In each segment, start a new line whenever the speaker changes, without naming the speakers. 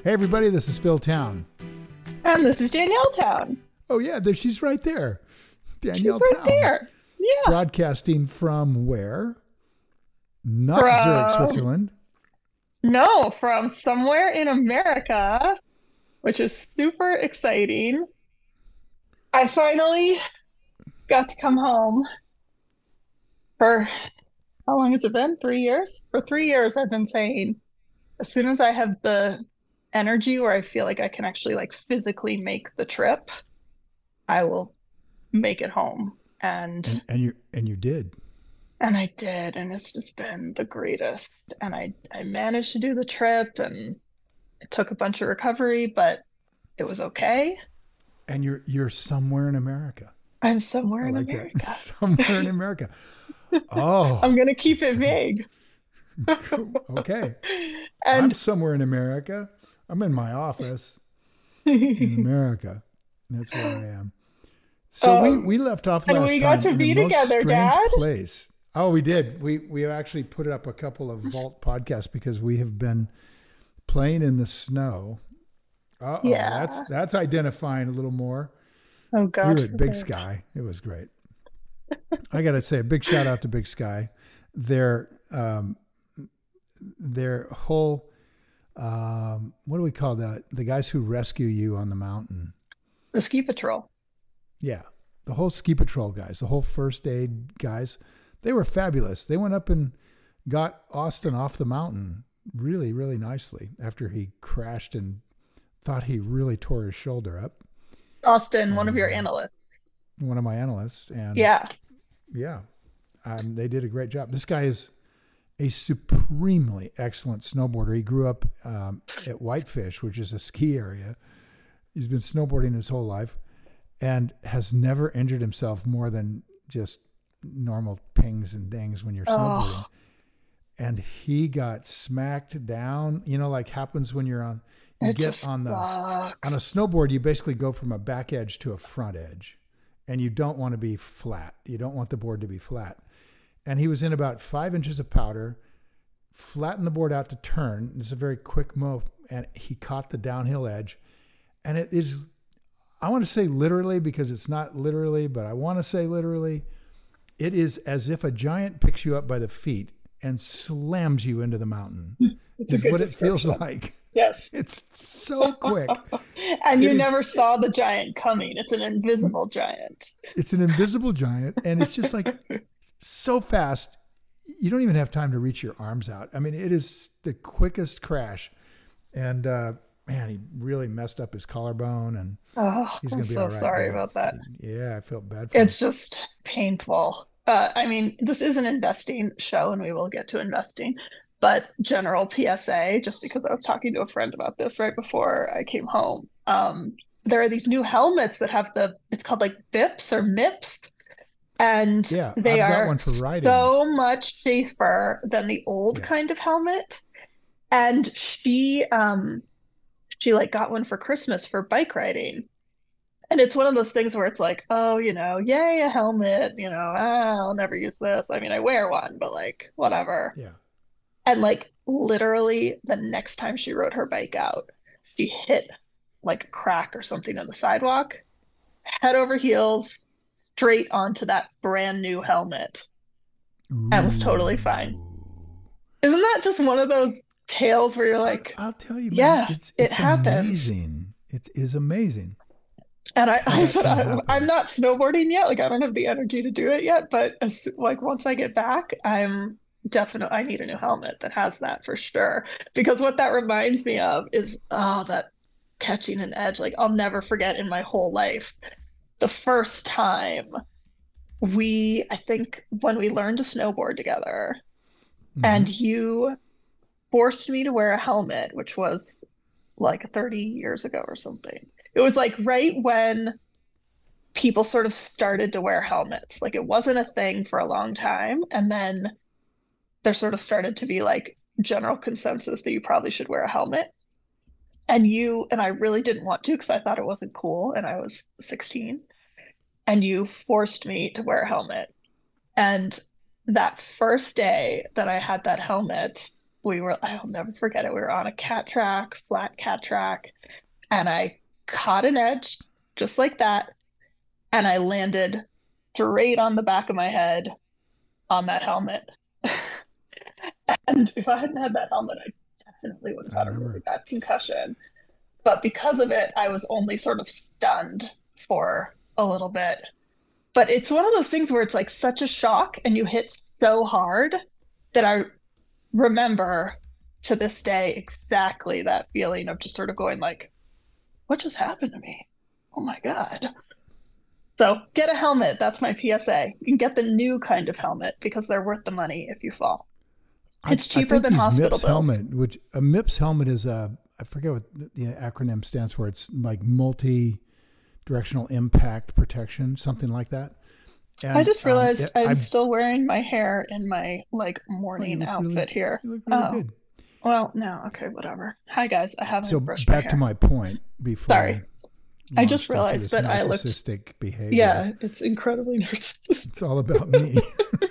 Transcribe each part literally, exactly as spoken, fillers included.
Hey, everybody, this is Phil Town.
And this is Danielle Town.
Oh, yeah, there, she's right there. Danielle
she's right
Town.
there. Yeah.
Broadcasting from where? Not
from,
Zurich, Switzerland.
No, from somewhere in America, which is super exciting. I finally got to come home for, how long has it been? Three years? For three years, I've been saying, as soon as I have the energy where I feel like I can actually like physically make the trip, I will make it home. And
and, and you and you did.
And I did, and it's just been the greatest. And I I managed to do the trip, and it took a bunch of recovery, but it was okay.
And you're you're somewhere in America.
I'm somewhere
I
in
like
America.
That. Somewhere in America. Oh.
I'm gonna keep it vague.
Okay.
And
I'm somewhere in America. I'm in my office in America. That's where I am. So um, we, we left off last
and we got
time
to be
in a
together,
most strange
Dad.
place. Oh, we did. We we actually put up a couple of Vault podcasts because we have been playing in the snow. Uh oh,
yeah.
that's that's identifying a little more.
Oh God,
we were at Big Sky. It was great. I got to say a big shout out to Big Sky. Their um, their whole um, what do we call that? The guys who rescue you on the mountain.
The ski patrol.
Yeah, the whole ski patrol guys, the whole first aid guys, they were fabulous. They went up and got Austin off the mountain really, really nicely after he crashed and thought he really tore his shoulder up.
Austin,
and,
one of your
uh,
analysts.
One of my analysts. And
yeah.
Yeah. Um, they did a great job. This guy is a supremely excellent snowboarder. He grew up um, at Whitefish, which is a ski area. He's been snowboarding his whole life and has never injured himself more than just normal pings and dings when you're snowboarding. Oh. And he got smacked down, you know, like happens when you're on, you
it
get on the,
sucks.
on a snowboard, you basically go from a back edge to a front edge and you don't want to be flat. You don't want the board to be flat. And he was in about five inches of powder, flattened the board out to turn. It's a very quick move. And he caught the downhill edge. And it is, I want to say literally because it's not literally, but I want to say literally, it is as if a giant picks you up by the feet and slams you into the mountain. Is what it feels like.
Yes.
It's so quick.
And you
it
never
is,
saw the giant coming. It's an invisible giant.
It's an invisible giant. And it's just like so fast. You don't even have time to reach your arms out. I mean, it is the quickest crash. And, uh, man, he really messed up his collarbone, and
oh,
he's going to be
so
all right.
sorry about that.
Yeah, I felt bad for
It's
him.
just painful. Uh, I mean, this is an investing show, and we will get to investing. But general P S A, just because I was talking to a friend about this right before I came home. Um, there are these new helmets that have the, it's called like B I P S or M I P S. And
yeah,
they
I've got
are
one for riding.
so much safer than the old
yeah.
kind of helmet. And she, um, she like got one for Christmas for bike riding. And it's one of those things where it's like, oh, you know, yay, a helmet, you know, ah, I'll never use this. I mean, I wear one, but like, whatever.
Yeah.
And like literally the next time she rode her bike out, she hit like a crack or something on the sidewalk, head over heels, straight onto that brand new helmet.
Ooh.
And was totally fine. Isn't that just one of those tales where you're like,
I'll, I'll tell you, man,
yeah,
it's, it's
it happens.
Amazing. It is amazing.
And I, I said, I, I'm not snowboarding yet. Like, I don't have the energy to do it yet. But as, like, once I get back, I'm definitely, I need a new helmet that has that for sure. Because what that reminds me of is, oh, that catching an edge. Like, I'll never forget in my whole life, the first time we, I think when we learned to snowboard together, mm-hmm. and you forced me to wear a helmet, which was like thirty years ago or something. It was like right when people sort of started to wear helmets. Like it wasn't a thing for a long time. And then there sort of started to be like general consensus that you probably should wear a helmet. And you, and I really didn't want to because I thought it wasn't cool. And I was sixteen. And you forced me to wear a helmet. And that first day that I had that helmet, we were, I'll never forget it. We were on a cat track, flat cat track, and I caught an edge just like that. And I landed straight on the back of my head on that helmet. And if I hadn't had that helmet, I definitely would have
I
had a
remember.
really bad concussion. But because of it, I was only sort of stunned for a little bit. But it's one of those things where it's like such a shock and you hit so hard that I remember to this day exactly that feeling of just sort of going like, what just happened to me? Oh my God. So get a helmet. That's my P S A. You can get the new kind of helmet because they're worth the money if you fall. It's
I,
cheaper
I think
than
these
hospital
MIPS
bills.
helmet, which a MIPS helmet is a, I forget what the acronym stands for. It's like multi-directional impact protection, something like that. And,
I just realized
um,
I'm
I,
still wearing my hair in my like
well, you
morning
look
outfit
really,
here.
you look really
Oh,
good.
well, no, okay, whatever. Hi guys, I
So
haven't brushed my
back to
hair.
my point before
Sorry.
I
I just
launched into
realized
this
that I looked,
narcissistic behavior.
yeah, it's incredibly narcissistic.
It's all about me.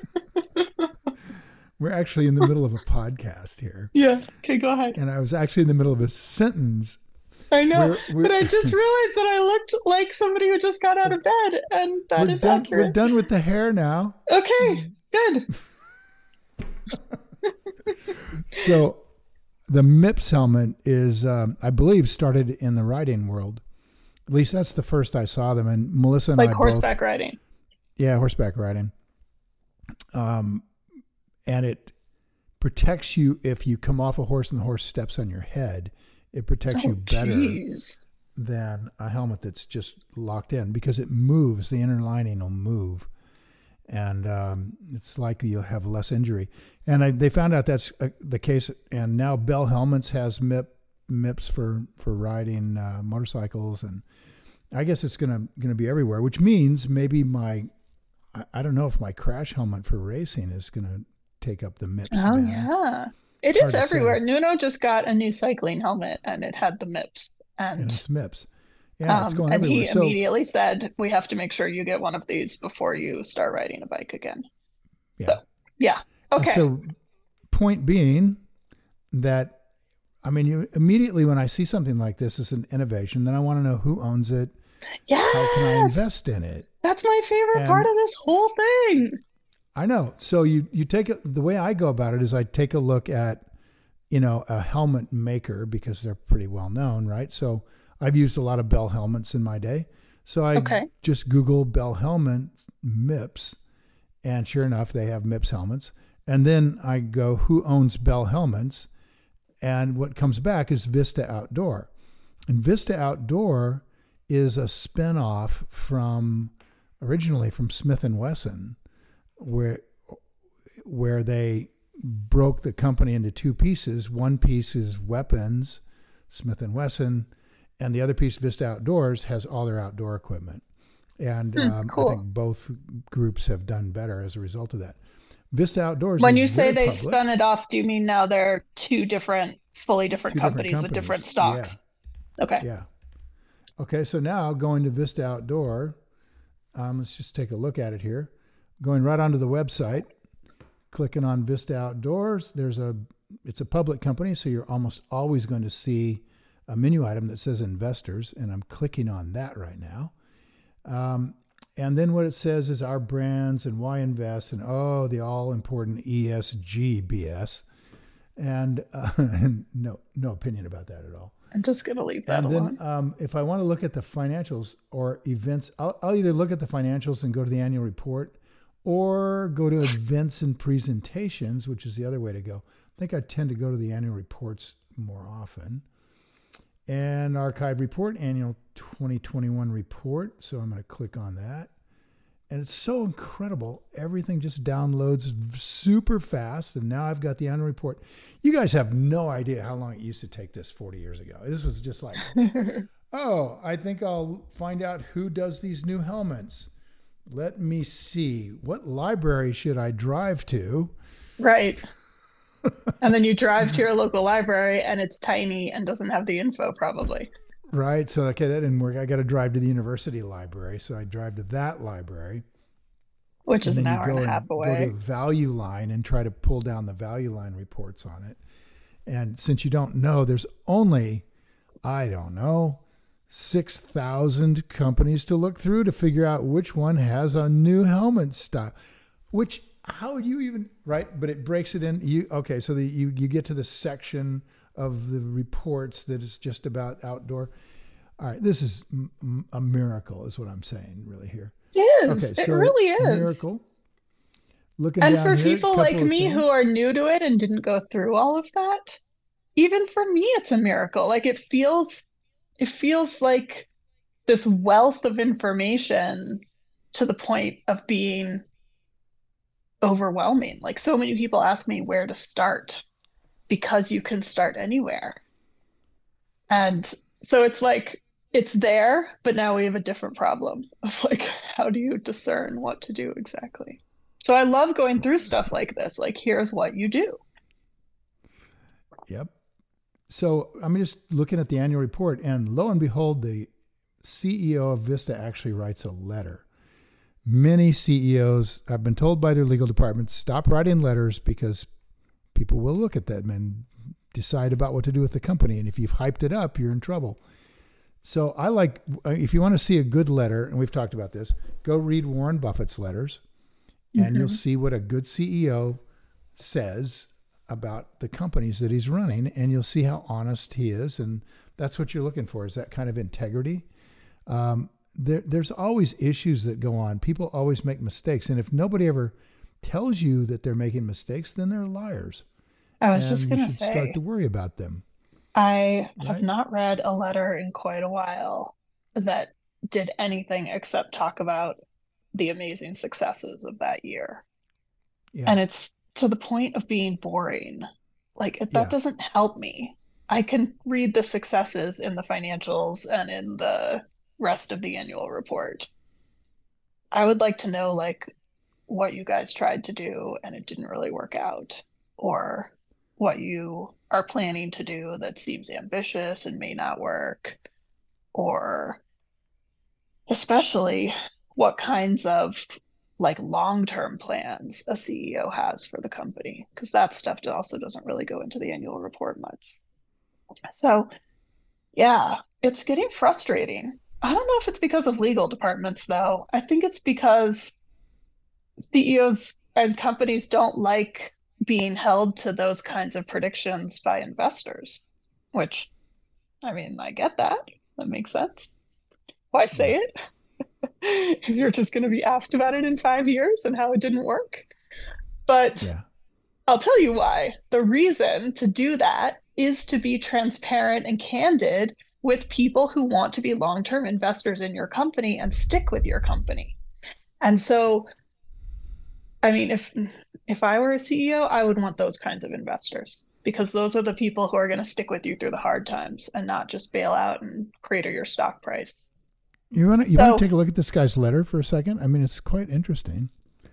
We're actually in the middle of a podcast here.
Yeah, okay, go ahead.
And I was actually in the middle of a sentence.
I know,
We're, we're,
but I just realized that I looked like somebody who just got out of bed, and that
we're
is
done. We're
accurate.
done with the hair now.
Okay, good.
So the MIPS helmet is, um, I believe, started in the riding world. At least that's the first I saw them. And Melissa and
Like
I
horseback
both,
riding.
yeah, horseback riding. Um, and it protects you if you come off a horse and the horse steps on your head. It protects
Oh,
you better
jeez.
than a helmet that's just locked in because it moves. The inner lining will move, and um, it's likely you'll have less injury. And I, they found out that's uh, the case. And now Bell Helmets has M I P, MIPS for for riding uh, motorcycles, and I guess it's gonna gonna be everywhere. Which means maybe my I, I don't know if my crash helmet for racing is gonna take up the MIPS.
Oh,
ban.
yeah. It
Hard
is
to say.
everywhere. Nuno just got a new cycling helmet and it had the MIPS.
And
And
it's MIPS. Yeah, it's
um,
going
and
everywhere.
he
So
immediately said, we have to make sure you get one of these before you start riding a bike again.
yeah.
So, yeah.
And
Okay.
so, point being that, I mean, you immediately when I see something like this as an innovation, then I want to know who owns it.
Yeah.
How can I invest in it?
That's my favorite
And-
part of this whole thing.
I know. So you you take it. The way I go about it is I take a look at, you know, a helmet maker because they're pretty well known, right? So I've used a lot of Bell helmets in my day. So I
Okay.
just Google Bell helmet MIPS, and sure enough, they have MIPS helmets. And then I go, who owns Bell helmets? And what comes back is Vista Outdoor. And Vista Outdoor is a spinoff from, originally from Smith and Wesson, where where they broke the company into two pieces. One piece is weapons, Smith and Wesson, and the other piece, Vista Outdoors, has all their outdoor equipment. And
Hmm,
um,
cool.
I think both groups have done better as a result of that. Vista Outdoors.
When
is
you say
very
they
public.
spun it off, do you mean now they're two different, fully different
Two different
companies with different
companies.
stocks? Okay.
Yeah. Okay, so now going to Vista Outdoor, um, let's just take a look at it here. Going right onto the website, clicking on Vista Outdoors. There's a, it's a public company, so you're almost always going to see a menu item that says investors, and I'm clicking on that right now. Um, and then what it says is our brands and why invest, and oh, the all important E S G B S, and, uh, and no no opinion about that at all.
I'm just going to leave that
And
alone.
then um, if I want to look at the financials or events, I'll, I'll either look at the financials and go to the annual report, or go to events and presentations, which is the other way to go. I think I tend to go to the annual reports more often. And archive report, annual twenty twenty-one report. So I'm going to click on that. And it's so incredible. Everything just downloads super fast. And now I've got the annual report. You guys have no idea how long it used to take this forty years ago. This was just like, oh, I think I'll find out who does these new helmets. Let me see. What library should I drive to?
Right. And then you drive to your local library and it's tiny and doesn't have the info probably.
Right. So, okay, that didn't work. I got to drive to the university library. So I drive to that library.
Which is
And
an
then you
hour
go
and a
and
half
go
away.
to Value Line and try to pull down the Value Line reports on it. And since you don't know, there's only, I don't know, six thousand companies to look through to figure out which one has a new helmet style. Which, how would you even, right? But it breaks it in. You Okay, so the, you, you get to the section of the reports that is just about outdoor. All right, this is m- a miracle is what I'm saying really here.
It is.
Okay,
It
so
really is.
miracle. Looking
And
down
for
here,
people like
couple of
me who
things.
are new to it and didn't go through all of that, even for me, it's a miracle. Like it feels, it feels like this wealth of information to the point of being overwhelming. Like so many people ask me where to start because you can start anywhere. And so it's like, it's there, but now we have a different problem of like, how do you discern what to do exactly? So I love going through stuff like this. Like, here's what you do.
Yep. So I'm just looking at the annual report, and lo and behold, the C E O of Vista actually writes a letter. Many C E Os, I've been told by their legal departments, stop writing letters because people will look at them and decide about what to do with the company. And if you've hyped it up, you're in trouble. So I like, if you want to see a good letter, and we've talked about this, go read Warren Buffett's letters, and mm-hmm. you'll see what a good C E O says about the companies that he's running, and you'll see how honest he is. And that's what you're looking for, is that kind of integrity. Um, there, there's always issues that go on. People always make mistakes. And if nobody ever tells you that they're making mistakes, then they're liars.
I was
and
just going
to
say,
start to worry about them.
I
right?
have not read a letter in quite a while that did anything except talk about the amazing successes of that year. Yeah. And it's to the point of being boring. Like it, that yeah. doesn't help me. I can read the successes in the financials and in the rest of the annual report. I would like to know like what you guys tried to do and it didn't really work out, or what you are planning to do that seems ambitious and may not work, or especially what kinds of like long-term plans a C E O has for the company, because that stuff also doesn't really go into the annual report much. So yeah, it's getting frustrating. I don't know if it's because of legal departments though. I think it's because C E Os and companies don't like being held to those kinds of predictions by investors, which, I mean, I get that. That makes sense. Why say yeah. it? If you're just going to be asked about it in five years and how it didn't work. But yeah. I'll tell you why. The reason to do that is to be transparent and candid with people who want to be long-term investors in your company and stick with your company. And so, I mean, if if I were a C E O, I would want those kinds of investors, because those are the people who are going to stick with you through the hard times and not just bail out and crater your stock price.
You want to you so, want to take a look at this guy's letter for a second? I mean, it's quite interesting.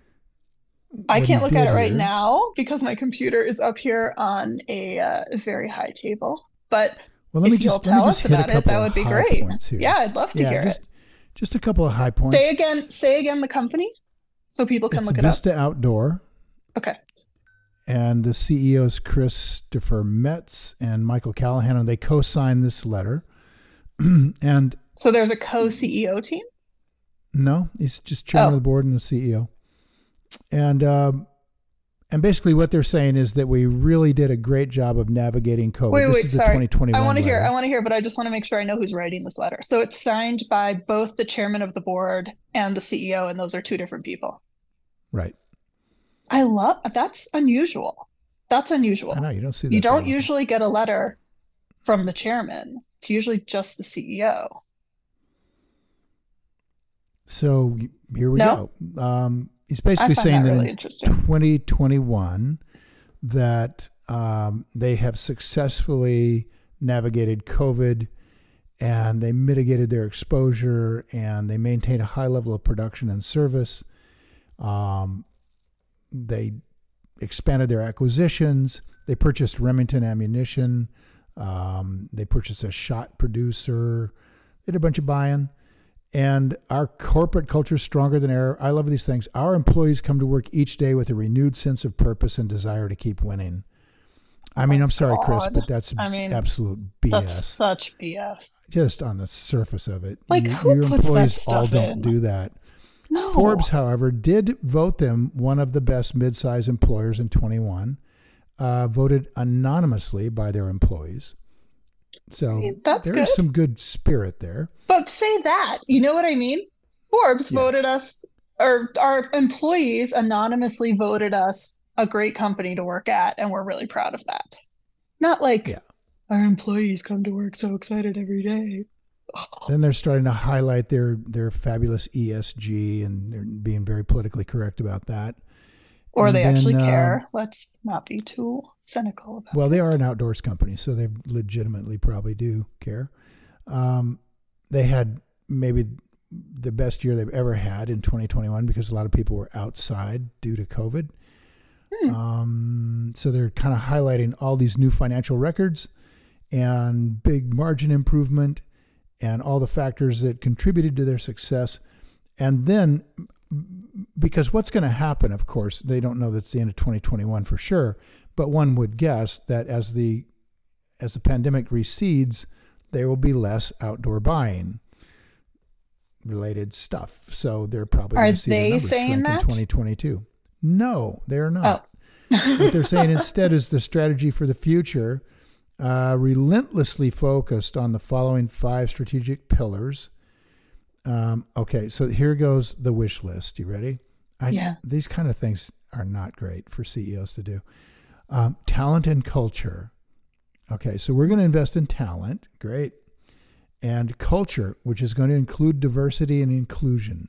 I can't look at it right here. now because my computer is up here on a uh, very high table. But
well, let me
if
just,
you'll
let me
tell
just
us about it, that would be great. Yeah, I'd love to
yeah,
hear
just,
it.
Just a couple of high points.
Say again. Say again the company, so people can
it's
look it
Vista
up.
Outdoor.
Okay.
And the C E Os Christopher Metz and Michael Callahan, and they co-signed this letter. and
so there's a co-C E O team?
No, he's just chairman
oh.
of the board and the C E O. And um, and basically what they're saying is that we really did a great job of navigating COVID.
Wait,
this
wait,
is
sorry.
the twenty twenty-one
I want to hear.
letter.
I want to hear, but I just want to make sure I know who's writing this letter. So it's signed by both the chairman of the board and the C E O, and those are two different people.
Right.
I love that's unusual. That's unusual.
I know you don't see that.
You don't usually get a letter from the chairman. It's usually just the C E O.
So here we
no?
go. Um, he's basically saying that,
that really
in twenty twenty-one that um, they have successfully navigated COVID and they mitigated their exposure and they maintained a high level of production and service. Um, they expanded their acquisitions. They purchased Remington Ammunition. Um, they purchased a shot producer. They did a bunch of buying. And our corporate culture is stronger than ever. I love these things. Our employees come to work each day with a renewed sense of purpose and desire to keep winning. I mean, I'm sorry, Chris,
God.
but that's
I mean,
absolute B S.
That's such B S.
Just on the surface of it.
Like,
you,
who
your
puts that
employees
stuff
all don't
in?
do that.
No.
Forbes, however, did vote them one of the best mid-size employers in twenty-one, uh, voted anonymously by their employees. So
That's
there's
good.
some good spirit there.
But say that, you know what I mean? Forbes
Yeah.
voted us, or our employees anonymously voted us a great company to work at, and we're really proud of that. Not like
Yeah.
our employees come to work so excited every day.
Then they're starting to highlight their their fabulous E S G, and they're being very politically correct about that.
Or
And
they
then,
actually
um,
care. Let's not be too cynical about
Well,
it.
they are an outdoors company, so they legitimately probably do care. Um, they had maybe the best year they've ever had in twenty twenty-one because a lot of people were outside due to COVID.
Hmm.
Um, so they're kind of highlighting all these new financial records and big margin improvement and all the factors that contributed to their success. And then, because what's going to happen, of course, they don't know that's the end of twenty twenty-one for sure, but one would guess that as the as the pandemic recedes, there will be less outdoor buying related stuff. So they're probably
Are
going to see their
they
numbers
saying
shrink in
that?
twenty twenty-two. No, they're not.
Oh.
What they're saying instead is the strategy for the future, uh, relentlessly focused on the following five strategic pillars. Um, okay, so here goes the wish list. You ready? I,
Yeah.
These kind of things are not great for C E Os to do. Um, talent and culture. Okay, so we're going to invest in talent. Great. And culture, which is going to include diversity and inclusion.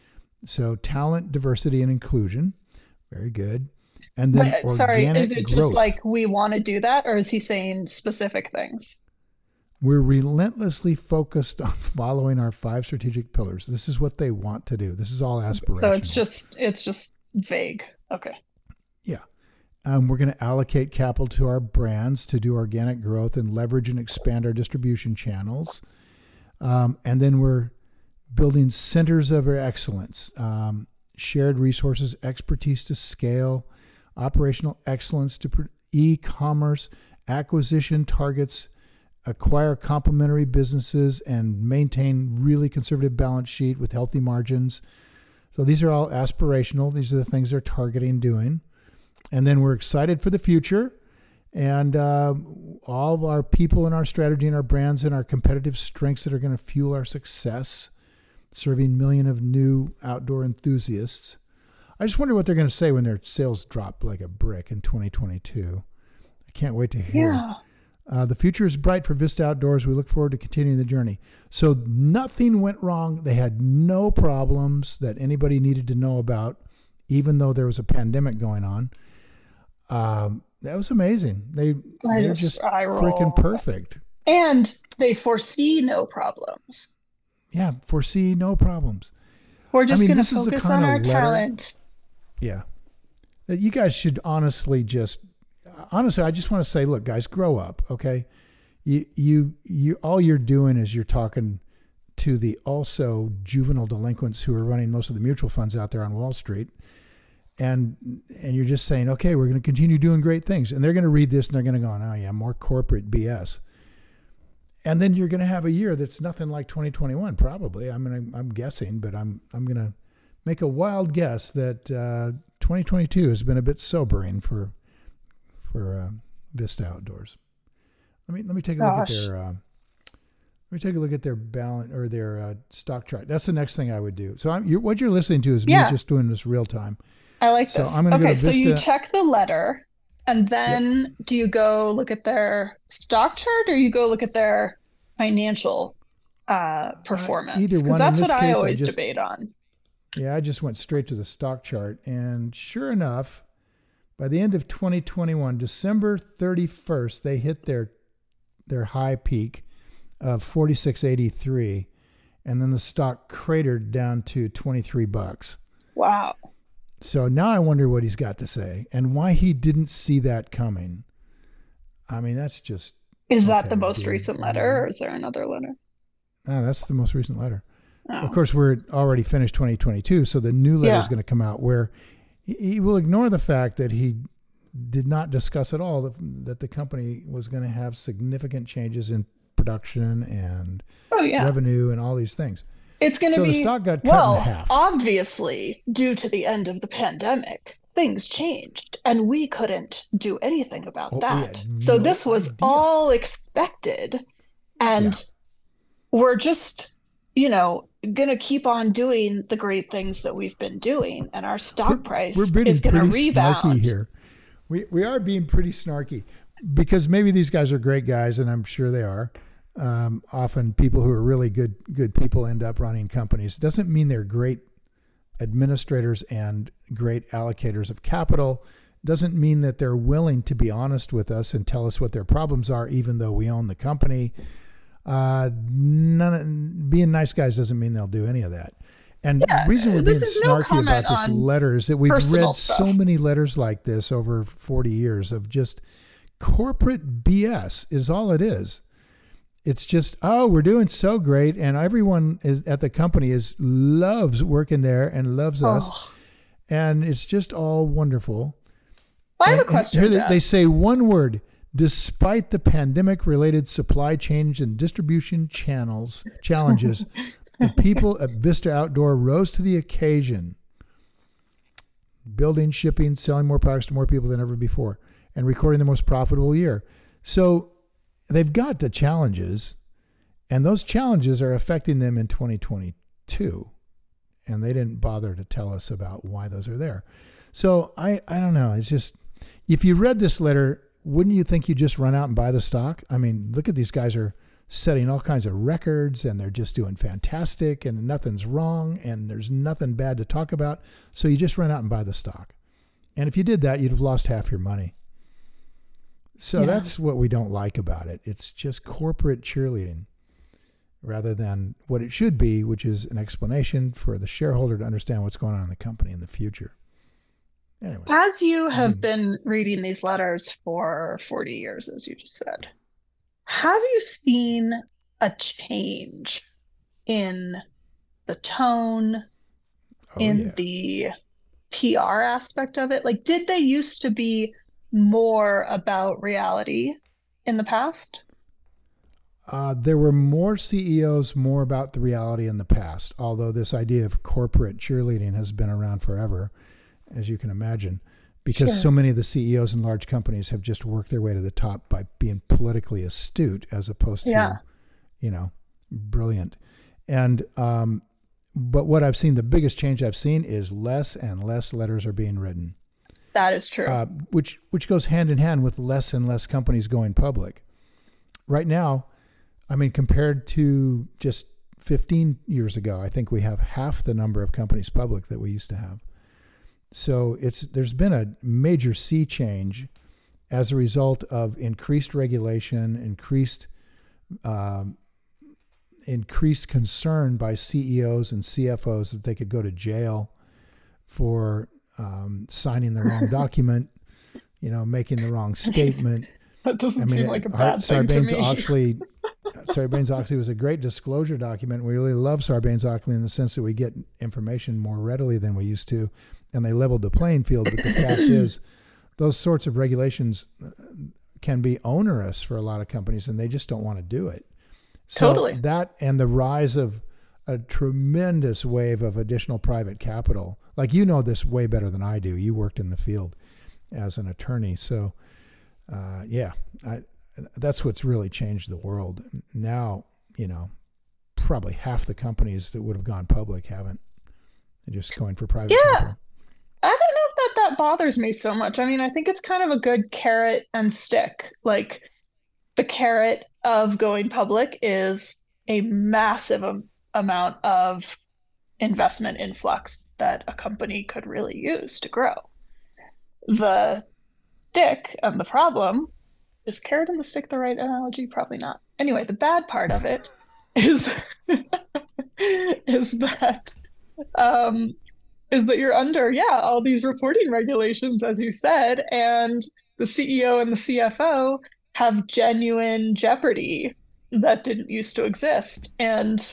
So talent, diversity, and inclusion. Very good. And then
But, sorry,
organic
is it
growth.
just like we want to do that, or is he saying specific things?
We're relentlessly focused on following our five strategic pillars. This is what they want to do. This is all aspirational.
So it's just it's just vague. Okay.
Yeah. Um, we're going to allocate capital to our brands to do organic growth and leverage and expand our distribution channels. Um, and then we're building centers of excellence, um, shared resources, expertise to scale, operational excellence to pro- e-commerce, acquisition targets, acquire complementary businesses, and maintain really conservative balance sheet with healthy margins. So these are all aspirational. These are the things they're targeting doing. And then we're excited for the future. And uh, all of our people and our strategy and our brands and our competitive strengths that are going to fuel our success, serving millions of new outdoor enthusiasts. I just wonder what they're going to say when their sales drop like a brick in twenty twenty-two. I can't wait to hear.
Yeah.
Uh, the future is bright for Vista Outdoors. We look forward to continuing the journey. So nothing went wrong. They had no problems that anybody needed to know about, even though there was a pandemic going on. Um, that was amazing. They,
I
they're
just
just
eye roll.
freaking perfect.
And they foresee no problems.
Yeah, foresee no problems.
We're just
mean,
going to
this is the
focus
kind
on
of
our
letter-
talent.
Yeah. That you guys should honestly just, honestly, I just want to say, look, guys, grow up, okay? You, you, you, all you're doing is you're talking to the also juvenile delinquents who are running most of the mutual funds out there on Wall Street. And, and you're just saying, okay, we're going to continue doing great things. And they're going to read this and they're going to go, oh yeah, more corporate B S. And then you're going to have a year that's nothing like twenty twenty-one, probably. I mean, I'm, I'm guessing, but I'm, I'm going to make a wild guess that uh, twenty twenty-two has been a bit sobering for, for uh, Vista Outdoors. Let me let me take a
Gosh.
look at their. Uh, let me take a look at their balance or their uh, stock chart. That's the next thing I would do. So I'm, you're, what you're listening to is
Yeah.
me just doing this real time.
I like
So
this.
I'm gonna go
Okay,
to
so you
Vista-
check the letter, and then do you go look at their stock chart, or you go look at their financial uh, performance?
either
Because
one.
that's
In
what
this
I
case, I
always
just-
debate on.
Yeah, I just went straight to the stock chart, and sure enough, by the end of twenty twenty-one, December thirty-first, they hit their their high peak of forty-six eighty-three, and then the stock cratered down to twenty-three bucks.
Wow.
So now I wonder what he's got to say and why he didn't see that coming. I mean, that's just
Is that
Okay,
the most
dude,
recent
really?
letter, or is there another letter?
ah, that's the most recent letter.
Oh.
Of course, we're already finished twenty twenty-two, so the new letter is
Yeah.
going to come out where he, he will ignore the fact that he did not discuss at all that, that the company was going to have significant changes in production and
oh, yeah.
revenue and all these things.
It's going to
so
be,
the stock got cut
well,
in half.
Obviously, due to the end of the pandemic, things changed and we couldn't do anything about
Oh,
that.
No
so this was
idea.
all expected. And yeah. we're just, you know, going to keep on doing the great things that we've been doing. And our stock
we're,
price
we're being
is going to
pretty
rebound.
Snarky here. We, we are being pretty snarky because maybe these guys are great guys, and I'm sure they are. Um, often people who are really good good people end up running companies. It doesn't mean they're great administrators and great allocators of capital. It doesn't mean that they're willing to be honest with us and tell us what their problems are, even though we own the company. Uh, none, being nice guys doesn't mean they'll do any of that. And
yeah,
the reason we're being snarky
no
about this letter is that we've read
stuff.
so many letters like this over forty years of just corporate B S is all it is. It's just, oh, we're doing so great. And everyone is at the company is loves working there and loves
oh.
us. And it's just all wonderful.
Well, I have
and,
a question.
Here they, they say one word: despite the pandemic-related supply chain and distribution channels challenges, the people at Vista Outdoor rose to the occasion, building, shipping, selling more products to more people than ever before, and recording the most profitable year. So they've got the challenges, and those challenges are affecting them in twenty twenty-two, and they didn't bother to tell us about why those are there. So I, I don't know. It's just, if you read this letter, wouldn't you think you'd just run out and buy the stock? I mean, look at these guys are setting all kinds of records and they're just doing fantastic and nothing's wrong and there's nothing bad to talk about. So you just run out and buy the stock. And if you did that, you'd have lost half your money. So yeah. That's what we don't like about it. It's just corporate cheerleading rather than what it should be, which is an explanation for the shareholder to understand what's going on in the company in the future. Anyway.
As you have mm-hmm. been reading these letters for forty years, as you just said, have you seen a change in the tone, oh, in yeah. the P R aspect of it? Like, did they used to be more about reality in the past?
Uh, there were more C E Os, more about the reality in the past, although this idea of corporate cheerleading has been around forever, as you can imagine, because sure. so many of the C E Os in large companies have just worked their way to the top by being politically astute as opposed to, yeah. you know, brilliant. And, um, but what I've seen, the biggest change I've seen is less and less letters are being written.
That is true.
Uh, which, which goes hand in hand with less and less companies going public. Right now, I mean, compared to just fifteen years ago, I think we have half the number of companies public that we used to have. So it's there's been a major sea change as a result of increased regulation, increased um, increased concern by C E Os and C F Os that they could go to jail for um, signing the wrong document, you know, making the wrong statement.
That doesn't
I mean,
seem like a bad thing to me.
Sarbanes-Oxley, Sarbanes-Oxley was a great disclosure document. We really love Sarbanes-Oxley in the sense that we get information more readily than we used to, and they leveled the playing field. But the fact is, those sorts of regulations can be onerous for a lot of companies, and they just don't want to do it. So
totally.
That and the rise of a tremendous wave of additional private capital. Like, you know this way better than I do. You worked in the field as an attorney. So, uh, yeah, I, that's what's really changed the world. Now, you know, probably half the companies that would have gone public haven't. They're just going for private
yeah.
capital.
I don't know if that, that bothers me so much. I mean, I think it's kind of a good carrot and stick. Like, the carrot of going public is a massive am- amount of investment influx that a company could really use to grow. The stick of the problem is carrot and the stick the right analogy? Probably not. Anyway, the bad part of it is is that um, is that you're under, yeah, all these reporting regulations, as you said, and the C E O and the C F O have genuine jeopardy that didn't used to exist. And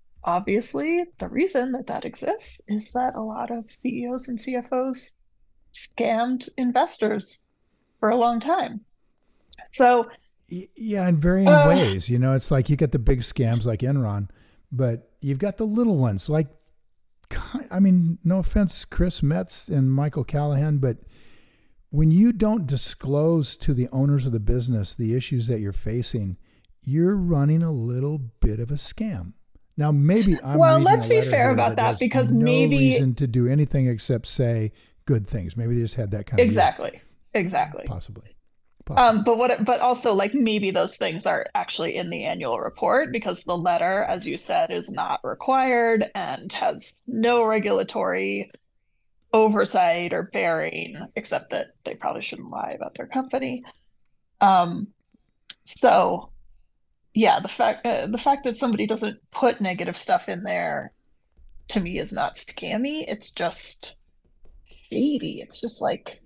obviously, the reason that that exists is that a lot of C E Os and C F Os scammed investors for a long time. So,
yeah, in varying
uh,
ways. You know, it's like you get the big scams like Enron, but you've got the little ones. Like, I mean, no offense, Chris Metz and Michael Callahan, but when you don't disclose to the owners of the business the issues that you're facing, you're running a little bit of a scam. Now, maybe I'm
well,
reading
let's
a
be
letter
fair
here
about that,
has
because
no
maybe
reason to do anything except say good things. Maybe they just had that kind of year.
exactly, exactly.
Possibly.
Um,
Possibly.
but what, but also like maybe those things are actually in the annual report, because the letter, as you said, is not required and has no regulatory oversight or bearing, except that they probably shouldn't lie about their company. Um, so yeah, the fact uh, the fact that somebody doesn't put negative stuff in there, to me, is not scammy. It's just shady. It's just like,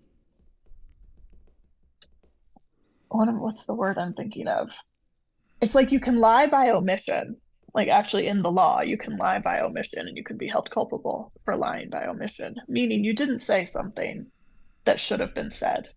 what what's the word I'm thinking of? It's like you can lie by omission. Like, actually, in the law, you can lie by omission and you can be held culpable for lying by omission, meaning you didn't say something that should have been said.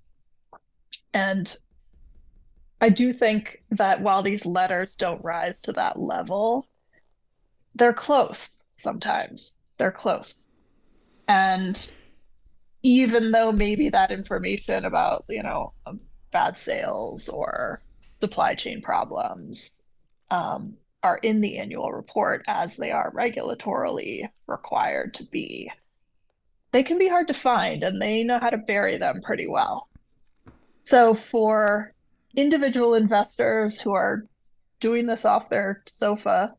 And I do think that while these letters don't rise to that level, they're close sometimes. They're close. And even though maybe that information about, you know, um, bad sales or supply chain problems um, are in the annual report, as they are regulatorily required to be, they can be hard to find, and they know how to bury them pretty well. So for individual investors who are doing this off their sofa,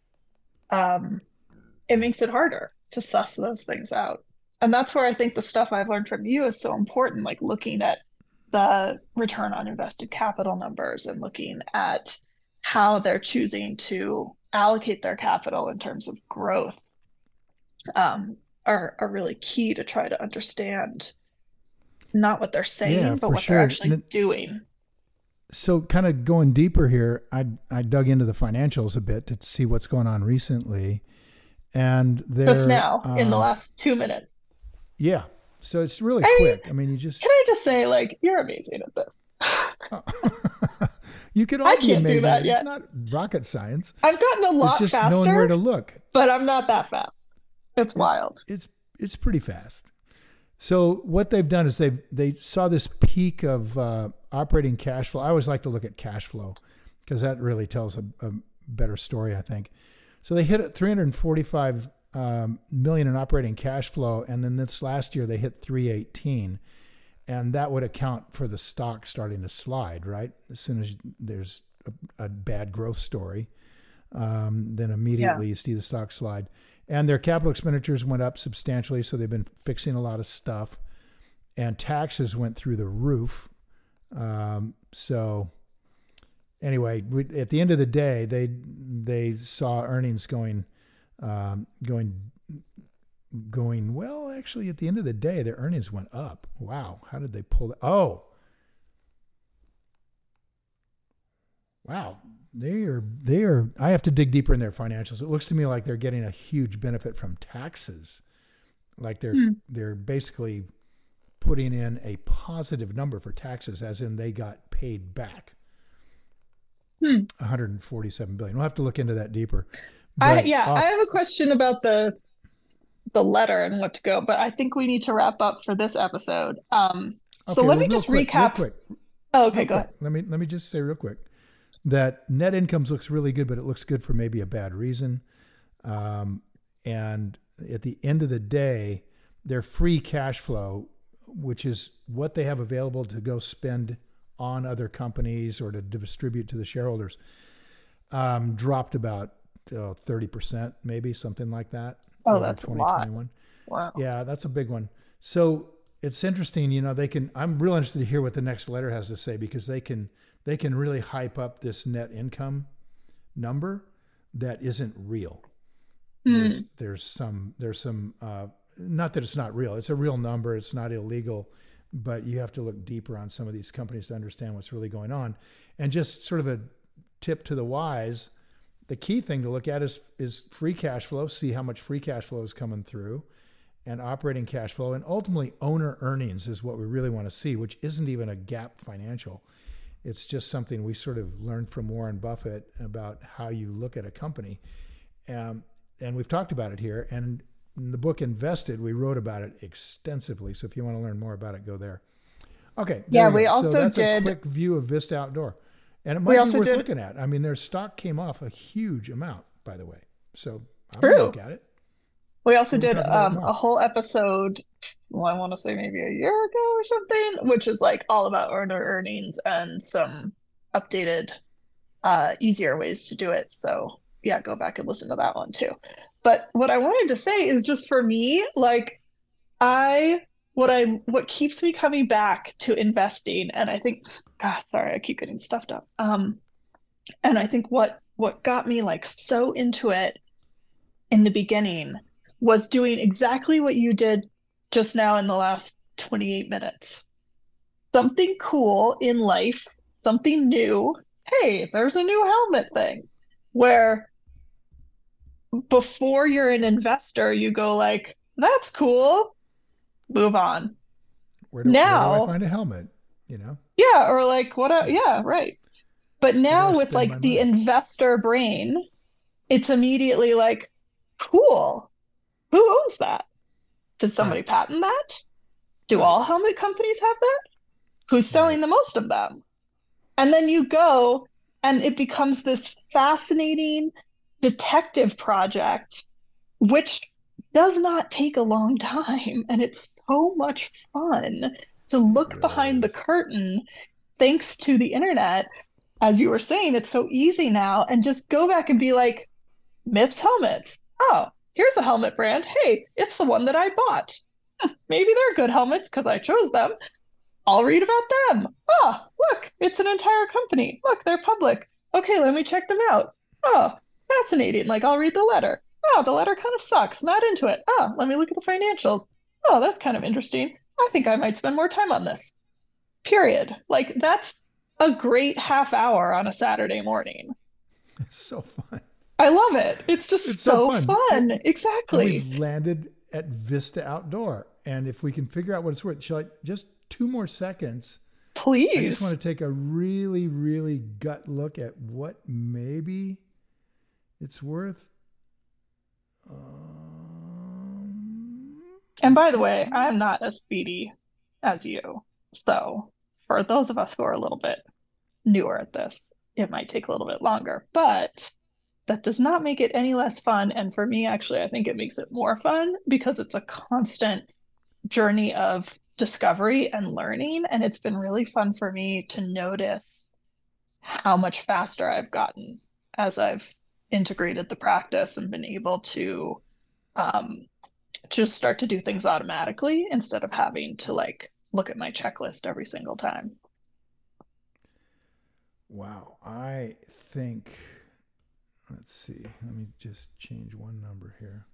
um, it makes it harder to suss those things out. And that's where I think the stuff I've learned from you is so important, like looking at the return on invested capital numbers and looking at how they're choosing to allocate their capital in terms of growth, um, are, are really key to try to understand not what they're saying,
Yeah,
but
for
what they're
sure.
actually doing.
So kind of going deeper here, I I dug into the financials a bit to see what's going on recently. And
Just
they're,
now, in the
um,
last two minutes.
yeah, so it's really
I mean,
quick. I mean, you just,
can I just say, like, you're amazing at this.
you could
I
all be
can't do
amazing.
that
It's
yet.
not rocket science.
I've gotten a
It's
lot
just knowing where
faster,
to look.
but I'm not that fast. It's
It's,
wild.
it's, it's pretty fast. So what they've done is they they saw this peak of uh, operating cash flow. I always like to look at cash flow because that really tells a, a better story, I think. So they hit at three hundred forty-five um, million in operating cash flow, and then this last year they hit three eighteen, and that would account for the stock starting to slide, right? As soon as there's a, a bad growth story, um, then immediately
Yeah.
you see the stock slide. And their capital expenditures went up substantially, so they've been fixing a lot of stuff. And taxes went through the roof. Um, so anyway, we, at the end of the day, they they saw earnings going um, going going well. Actually, at the end of the day, their earnings went up. Wow, how did they pull that? Oh, wow. They are, they are, I have to dig deeper in their financials. It looks to me like they're getting a huge benefit from taxes. Like they're,
Hmm.
they're basically putting in a positive number for taxes, as in they got paid back
Hmm.
one hundred forty-seven billion. We'll have to look into that deeper.
I
But
yeah, I
off,
have a question about the the letter and what to go, but I think we need to wrap up for this episode. Um, so
okay,
let
well,
me
real
just
quick, real
recap.
quick,
Oh, okay,
real
go
quick.
ahead.
Let me, let me just say real quick that net incomes looks really good, but it looks good for maybe a bad reason. Um, and at the end of the day, their free cash flow, which is what they have available to go spend on other companies or to distribute to the shareholders, um, dropped about uh, thirty percent, maybe something like that.
Oh,
over
that's a lot.
twenty twenty-one.
Wow.
Yeah, that's a big one. So it's interesting, you know, they can, I'm real interested to hear what the next letter has to say, because they can, they can really hype up this net income number that isn't real.
Hmm.
There's, there's some, there's some, uh, not that it's not real. It's a real number. It's not illegal, but you have to look deeper on some of these companies to understand what's really going on. And just sort of a tip to the wise, the key thing to look at is, is free cash flow, see how much free cash flow is coming through. and operating cash flow, and ultimately owner earnings is what we really want to see, which isn't even a gap financial. It's just something we sort of learned from Warren Buffett about how you look at a company. Um, and we've talked about it here. And in the book Invested, we wrote about it extensively. So if you want to learn more about it, go there. Okay. There
Yeah,
we,
we
go.
also
so that's
did.
a quick view of Vista Outdoor. And it
We
might be
also
worth
did.
looking at. I mean, their stock came off a huge amount, by the way. So I'm
True.
going to look at it.
We also
And we'll
did
talk about it
um,
more.
a whole episode, well, I want to say maybe a year ago or something, which is like all about owner earnings and some updated, uh, easier ways to do it. So yeah, go back and listen to that one too. But what I wanted to say is just for me, like I, what I, what keeps me coming back to investing, and I think, gosh, sorry, I keep getting stuffed up. Um, and I think what what got me like so into it in the beginning was doing exactly what you did just now in the last twenty-eight minutes. Something cool in life, something new. Hey, there's a new helmet thing where before you're an investor, you go like, that's cool, move on.
Where do, where do I
Now,
find a helmet? You know,
yeah, or like what a,
okay.
yeah, right. But
Where do I
now with
spend
like
my
the
money?
investor brain, it's immediately like, cool. Who owns that? Did somebody
Right.
patent that? Do
Right.
all helmet companies have that? Who's selling
Right.
the most of them? And then you go and it becomes this fascinating detective project, which does not take a long time. And it's so much fun to
It
look
really
behind the
is.
curtain thanks to the internet. As you were saying, it's so easy now. And just go back and be like, Mips helmets. Oh, here's a helmet brand. Hey, it's the one that I bought. Maybe they're good helmets because I chose them. I'll read about them. Oh, look, it's an entire company. Look, they're public. Okay, let me check them out. Oh, fascinating. Like, I'll read the letter. Oh, the letter kind of sucks. Not into it. Oh, let me look at the financials. Oh, that's kind of interesting. I think I might spend more time on this. Period. Like, that's a great half hour on a Saturday morning.
It's so fun.
I love it. It's
It's
just
so
so
fun.
fun.
It, and
Exactly.
we've landed at Vista Outdoor. And if we can figure out what it's worth, shall I, just two more seconds. I just want
Please.
to take a really, really gut look at what maybe it's worth. Um,
And by the way, I'm not as speedy as you. So, for those of us who are a little bit newer at this, it might take a little bit longer, but that does not make it any less fun. And for me, actually, I think it makes it more fun because it's a constant journey of discovery and learning. And it's been really fun for me to notice how much faster I've gotten as I've integrated the practice and been able to um, just start to do things automatically instead of having to like look at my checklist every single time.
wow. I think, let's see. Let me just change one number here.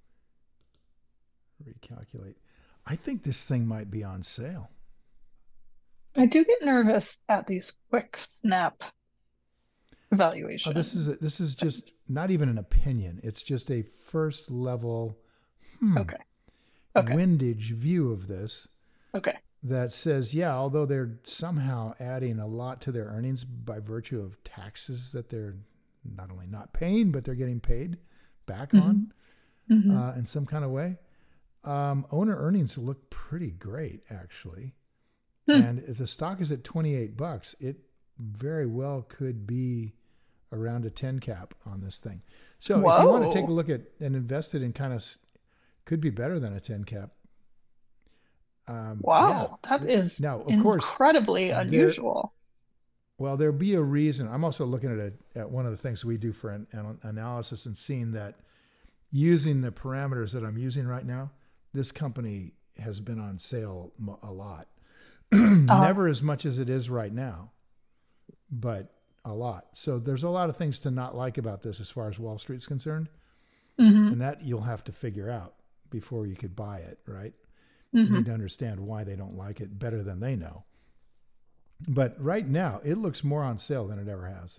Recalculate. I think this thing might be on sale.
I do get nervous at these quick snap
Oh, this is
valuation
a, this is
things.
just not even an opinion. It's just a first level hmm,
Okay. Okay.
windage view of this
Okay.
that says, yeah, although they're somehow adding a lot to their earnings by virtue of taxes that they're not only not paying, but they're getting paid back
hmm
on
hmm
uh, in some kind of way. Um, owner earnings look pretty great, actually.
Hmm.
And if the stock is at twenty-eight bucks, it very well could be around a ten cap on this thing. So if you want to take a
Whoa.
look at and invest it in kind of, could be better than a ten cap. Um, yeah.
Wow. That is
Now, of course,
incredibly
there,
unusual.
well, there'll be a reason. I'm also looking at a, at one of the things we do for an, an analysis and seeing that using the parameters that I'm using right now, this company has been on sale a lot.
Uh,
Never as much as it is right now, but a lot. So there's a lot of things to not like about this as far as Wall Street's concerned.
hmm
And that you'll have to figure out before you could buy it, right? You
hmm
need to understand why they don't like it better than they know. But right now, it looks more on sale than it ever has.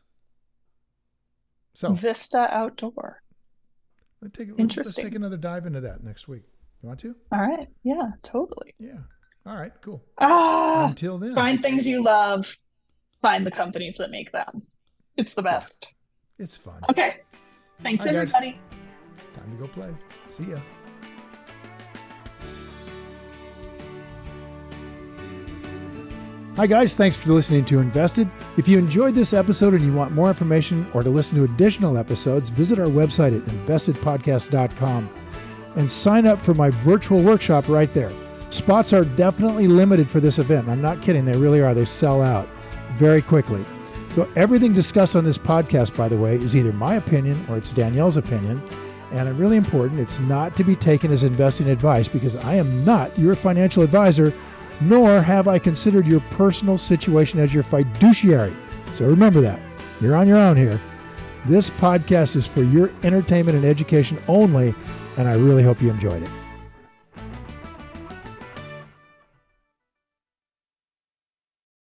So
Vista Outdoor.
let's take, let's, let's take
Interesting.
another dive into that next week. You want to?
All right. Yeah, totally.
Yeah. All right, cool.
Ah,
Until then.
Find things you love. Find the companies that make them. It's the best.
Yeah, it's fun.
Okay. Thanks,
All right,
everybody.
Guys. Time to go play. See ya. Hi guys, thanks for listening to Invested. If you enjoyed this episode and you want more information or to listen to additional episodes, visit our website at invested podcast dot com and sign up for my virtual workshop right there. Spots are definitely limited for this event. I'm not kidding, they really are. They sell out very quickly. So everything discussed on this podcast, by the way, is either my opinion or it's Danielle's opinion. And really important, it's not to be taken as investing advice because I am not your financial advisor, nor have I considered your personal situation as your fiduciary. So remember that. You're on your own here. This podcast is for your entertainment and education only, and I really hope you enjoyed it.